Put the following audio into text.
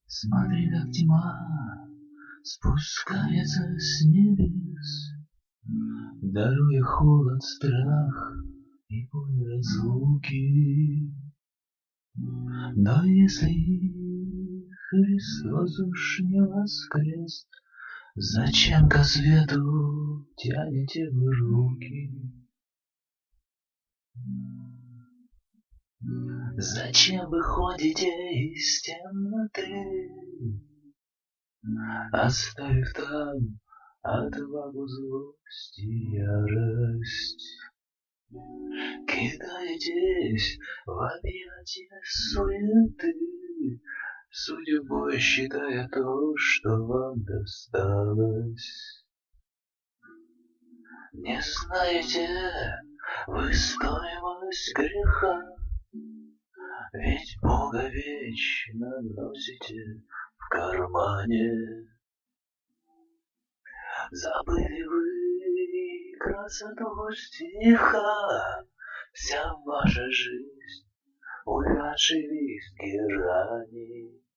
Смотри, как тьма спускается с небес, даруя холод, страх и боль разлуки. Но если Христос уж не воскрес, зачем ко свету тянете вы руки? Зачем вы ходите из темноты, оставив там отвагу, злость и ярость? Кидаетесь в объятия суеты, судьбой считая то, что вам досталось. Не знаете вы стоимость греха, ведь Бога вечно носите в кармане. Забыли вы красоту стиха, вся ваша жизнь увядший лист герани.